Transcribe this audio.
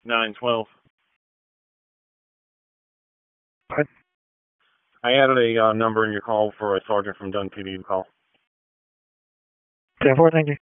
912. What? I added a number in your call for a sergeant from Dunn PD to call. 10-4, thank you.